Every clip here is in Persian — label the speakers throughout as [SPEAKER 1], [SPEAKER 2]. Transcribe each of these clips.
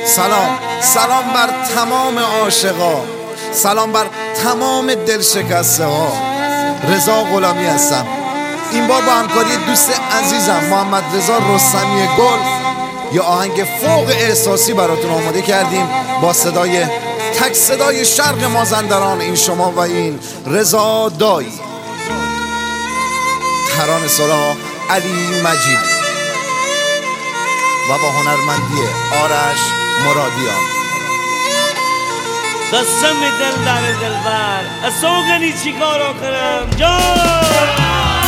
[SPEAKER 1] سلام بر تمام عاشقا، سلام بر تمام دلشکسته ها. رضا غلامی هستم. این بار با همکاری دوست عزیزم محمد رضا رستمی گل یه آهنگ فوق احساسی براتون آماده کردیم با صدای تک صدای شرق مازندران، این شما و این رضا دایی. ترانه سرا علی مجیدی و با هنرمندی آرش مرادیان.
[SPEAKER 2] قسم دل در دلبر از سوگنی چی کارو کنم جان.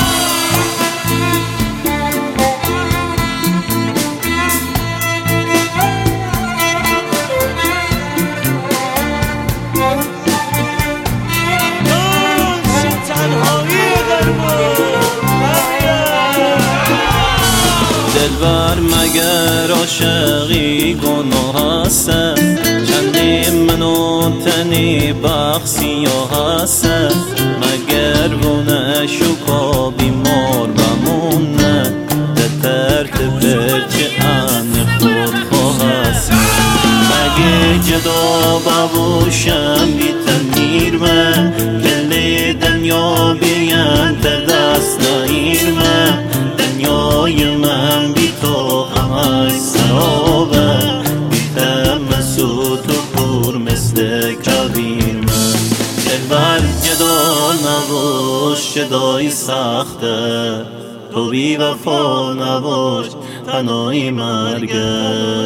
[SPEAKER 3] دلبر مگر عاشقی گناه هسته، چندی منو تنی بخصی هسته، مگر بونه شکا بیمار بمونه ده ترت برچه ان خود خواهسته، مگه جدا ببوشم بی تنیر من کلی دنیا بیان تر دست نایر من، دنیای من بی تو همش سرابه، بی تمسود و پر مثل کبیر من. دلبر جدا نباش جدایی سخته، تو بی وفا نباش تنهایی مرگه.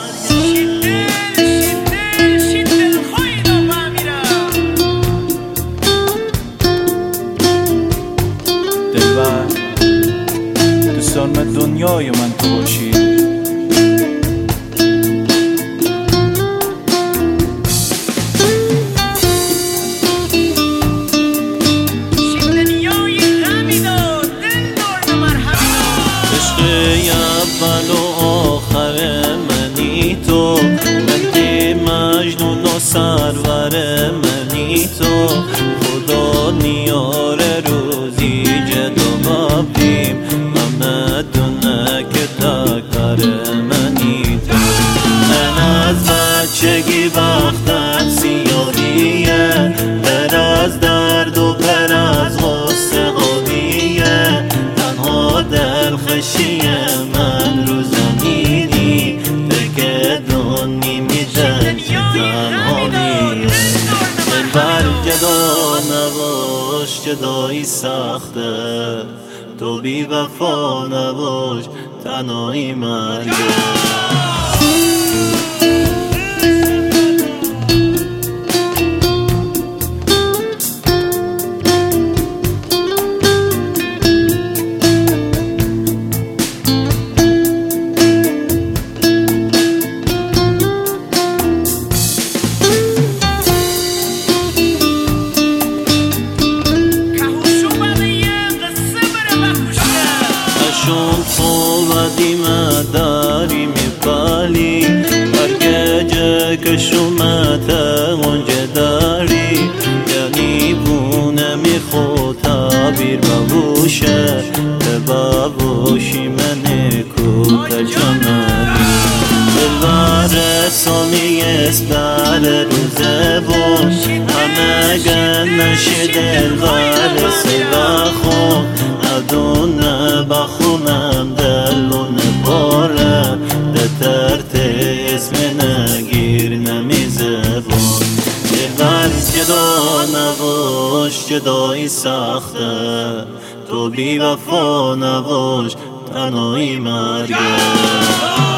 [SPEAKER 4] دوستان دنیای من تو باشی،
[SPEAKER 3] عشق اول و آخر منی تو، مهدی مجنون و سرور منی تو، خدا نیاره روزی جدا ببیم همه دونه که تکر منی تو. من از بچگی وقتم سیاهیه، پر از درد و پر از غصه قابیه، تنها دلخوشی من رو زمینی تکدونی میده که تنهاییه. دلبر جدا نباش جدایی سخته، تو بی وفا نباش تنهایی مرگه. داری میپالی هر گجه که شمته اونجه داری، یعنی بونه میخود تعبیر ببوشه که ببوشی من کوت جمالی. دلبر سامی است در روزه باش همه گنش دلبر سلاخو ادونه بخونم دلونه باره ده ترت اسم نگیر نمیزه بار. دلبر جدا نباش جدایی سخته، تو بی وفا نباش تنهایی مرگه.